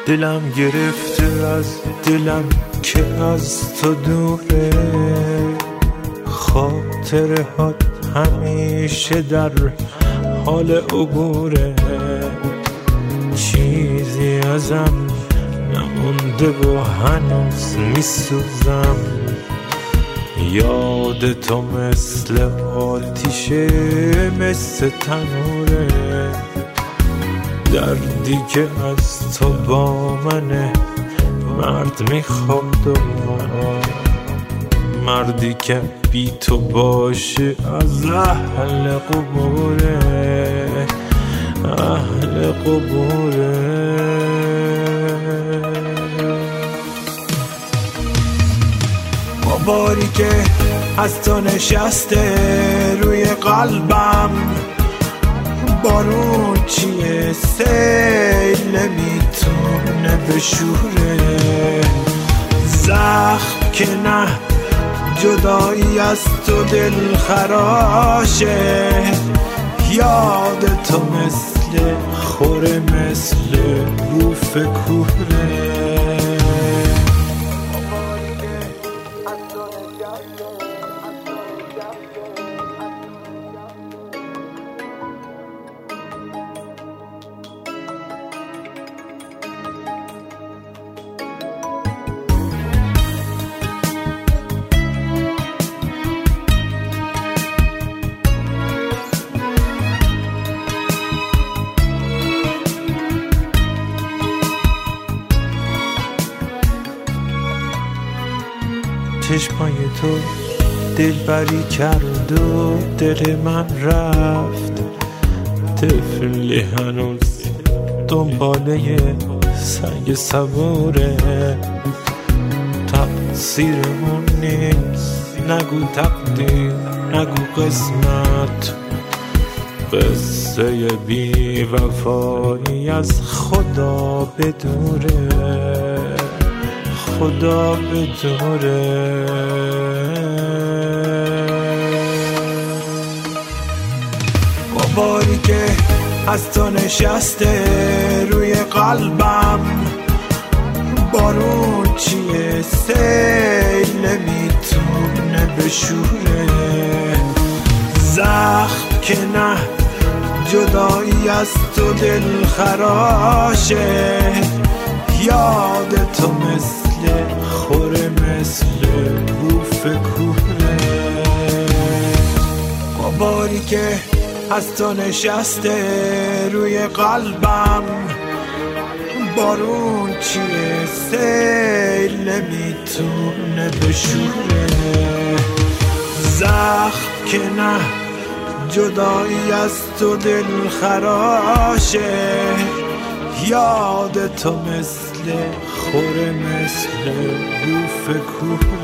دلم گرفته از دلم که از تو دوره، خاطره ها همیشه در حال عبوره، چیزی ازم نمونده و هنوز میسوزم، یاد تو مثل آتیشه مثل تنوره، دردی که از تو با منه مرد میخواد و مردی که بی تو باشه از اهل قبوره، اهل قبوره. باری که از تو نشسته روی قلبم، بارون چیه سیل نمیتونه بشوره، زخم که نه جدایی از تو دل خراشه، یاد تو مثل خوره مثل بوف کوره. چشمای تو دلبری کرد و دل من رفت، طفلی هنوز دنباله سنگ صبوره، تقصیرمون نیست نگو تقدیر نگو قسمت، قصه بی وفایی از خدا بدوره، خدا بدوره. باری که از تو نشسته روی قلبم، بارون چیه سیل نمیتونه بشوره، زخم که نه جدایی از تو دل خراشه، یاد تو مثل خوره مثل بوف کوره. باری که از تو نشسته روی قلبم، بارون چیه سیل نمیتونه بشوره، زخم که نه جدایی از تو دل خراشه، یاد تو مثل خوره مثل بوف کوره.